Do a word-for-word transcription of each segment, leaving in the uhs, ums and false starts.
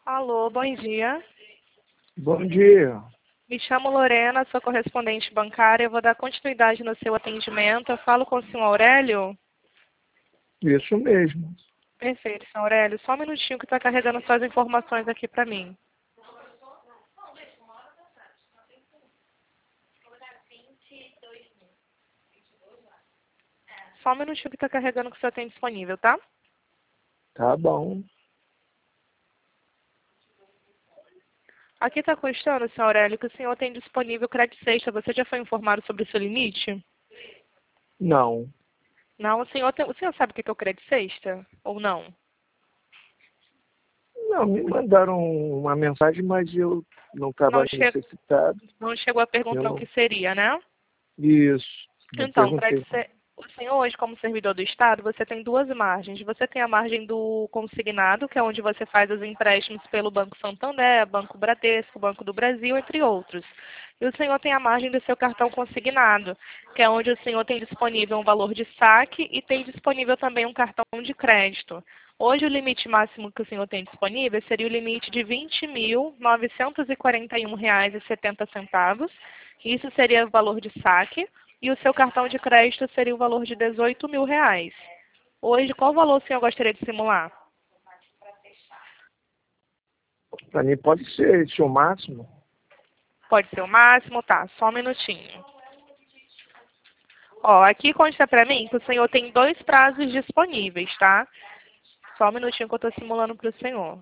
Alô, bom dia. Bom dia. Me chamo Lorena, sou correspondente bancária. Eu vou dar continuidade no seu atendimento. Eu falo com o senhor Aurélio? Isso mesmo. Perfeito, senhor Aurélio. Só um minutinho que está carregando suas informações aqui para mim. Só um minutinho que está carregando que o senhor tem disponível, tá? Tá bom. Aqui está constando, senhor Aurélio, que o senhor tem disponível crédito sexta. Você já foi informado sobre o seu limite? Não. Não, o senhor, tem... o senhor sabe o que é o crédito sexta? Ou não? Não, me mandaram uma mensagem, mas eu não estava Não, che... necessitado. não chegou a Eu perguntar o não... que seria, né? Isso. Não Então, perguntei. crédito se- o senhor hoje, como servidor do Estado, você tem duas margens. Você tem a margem do consignado, que é onde você faz os empréstimos pelo Banco Santander, Banco Bradesco, Banco do Brasil, entre outros. E o senhor tem a margem do seu cartão consignado, que é onde o senhor tem disponível um valor de saque e tem disponível também um cartão de crédito. Hoje o limite máximo que o senhor tem disponível seria o limite de vinte mil novecentos e quarenta e um reais e setenta centavos. Isso seria o valor de saque. E o seu cartão de crédito seria o valor de dezoito mil reais. Hoje, qual valor o senhor gostaria de simular? Para mim pode ser esse o máximo. Pode ser o máximo? Tá, só um minutinho. Ó, aqui consta para mim que o senhor tem dois prazos disponíveis, tá? Só um minutinho que eu estou simulando para o senhor.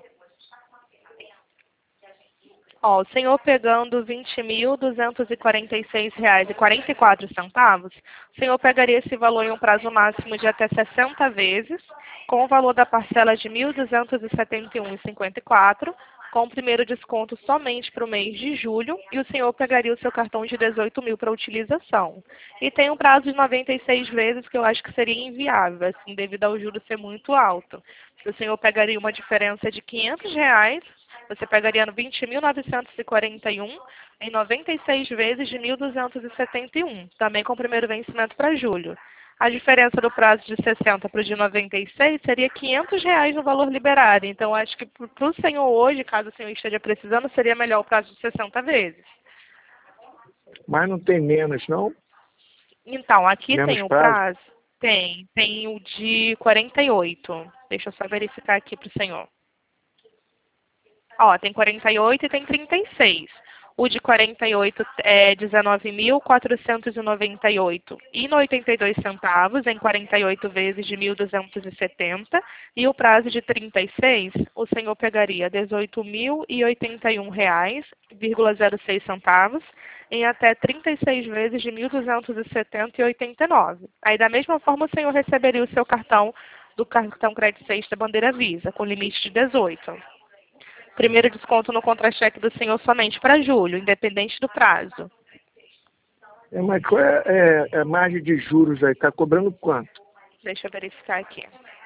Ó, o senhor pegando vinte mil duzentos e quarenta e seis reais e quarenta e quatro centavos, o senhor pegaria esse valor em um prazo máximo de até sessenta vezes, com o valor da parcela de mil duzentos e setenta e um reais e cinquenta e quatro centavos, com o primeiro desconto somente para o mês de julho, e o senhor pegaria o seu cartão de dezoito mil para utilização. E tem um prazo de noventa e seis vezes, que eu acho que seria inviável, assim, devido ao juro ser muito alto. O senhor pegaria uma diferença de quinhentos reais. Você pegaria no vinte mil novecentos e quarenta e um em noventa e seis vezes de mil duzentos e setenta e um, também com o primeiro vencimento para julho. A diferença do prazo de sessenta para o de noventa e seis seria quinhentos reais no valor liberado. Então, acho que para o senhor hoje, caso o senhor esteja precisando, seria melhor o prazo de sessenta vezes. Mas não tem menos, não? Então, aqui Menos tem o prazo? prazo, tem, tem o de quarenta e oito. Deixa eu só verificar aqui para o senhor. Ó, tem quarenta e oito e tem trinta e seis. O de quarenta e oito é dezenove mil quatrocentos e noventa e oito e oitenta e dois centavos em quarenta e oito vezes de mil duzentos e setenta, e o prazo de trinta e seis, o senhor pegaria dezoito mil e oitenta e um reais e zero seis centavos em até trinta e seis vezes de mil duzentos e setenta e oitenta e nove. Aí da mesma forma o senhor receberia o seu cartão do cartão crédito sexta Bandeira Visa com limite de dezoito. Primeiro desconto no contra-cheque do senhor somente para julho, independente do prazo. É, mas qual é, é, é a margem de juros aí? Está cobrando quanto? Deixa eu verificar aqui.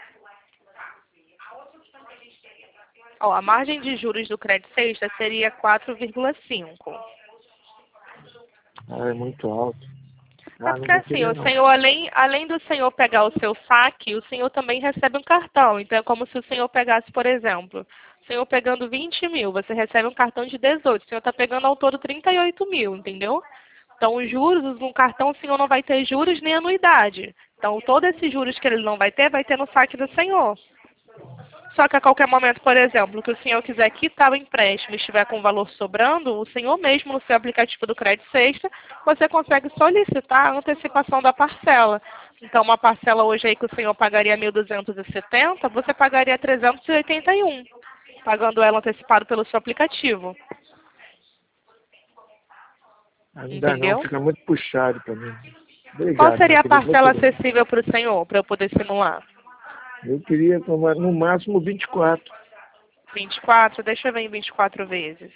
Ó, a margem de juros do crédito sexta seria quatro vírgula cinco. Ah, é muito alto. É Ah, não porque vou assim, querer o não. senhor, além, além do senhor pegar o seu saque, o senhor também recebe um cartão. Então é como se o senhor pegasse, por exemplo, o senhor pegando vinte mil, você recebe um cartão de dezoito. O senhor está pegando ao todo trinta e oito mil, entendeu? Então, os juros, no cartão, o senhor não vai ter juros nem anuidade. Então, todos esses juros que ele não vai ter, vai ter no saque do senhor. Só que a qualquer momento, por exemplo, que o senhor quiser quitar o empréstimo e estiver com o valor sobrando, o senhor mesmo, no seu aplicativo do Crédito Sexta, você consegue solicitar a antecipação da parcela. Então, uma parcela hoje aí que o senhor pagaria mil duzentos e setenta, você pagaria trezentos e oitenta e um, pagando ela antecipado pelo seu aplicativo. Ah, não dá não, Entendeu? fica muito puxado para mim. Qual Obrigado, minha seria a querida. Vou parcela querer. acessível para o senhor, para eu poder simular? Eu queria tomar no máximo vinte e quatro. vinte e quatro? Deixa eu ver em vinte e quatro vezes.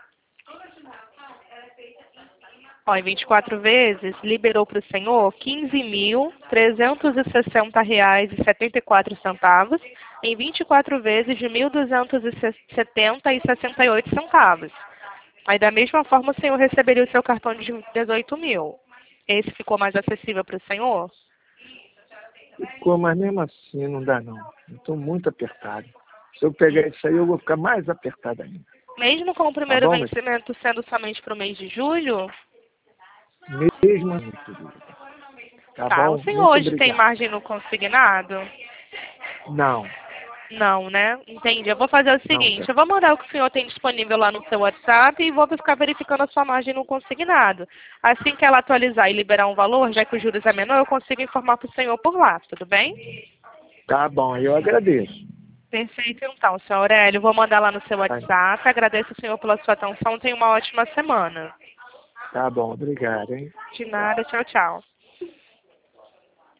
Ó, em vinte e quatro vezes, liberou para o senhor quinze mil trezentos e sessenta reais e setenta e quatro centavos em vinte e quatro vezes de mil duzentos e setenta e sessenta e oito centavos. Aí, da mesma forma, o senhor receberia o seu cartão de dezoito mil. Esse ficou mais acessível para o senhor? Ficou, mas mesmo assim não dá não. Estou muito apertado. Se eu pegar isso aí, eu vou ficar mais apertado ainda. Mesmo com o primeiro bom, vencimento sendo somente para o mês de julho? Mesmo assim, querida. Tá, Tá. bom? O senhor Muito hoje tem obrigado. margem no consignado? Não, Não, né? Entendi. Eu vou fazer o não. seguinte, eu vou mandar o que o senhor tem disponível lá no seu WhatsApp e vou ficar verificando a sua margem no consignado. Assim que ela atualizar e liberar um valor, já que os juros é menor, eu consigo informar para o senhor por lá, tudo bem? Tá bom, eu agradeço. Perfeito, então, senhor Aurélio. Vou mandar lá no seu Tá, WhatsApp. Agradeço o senhor pela sua atenção. Tenha uma ótima semana. tá bom, obrigado, hein? De nada. Tchau, tchau.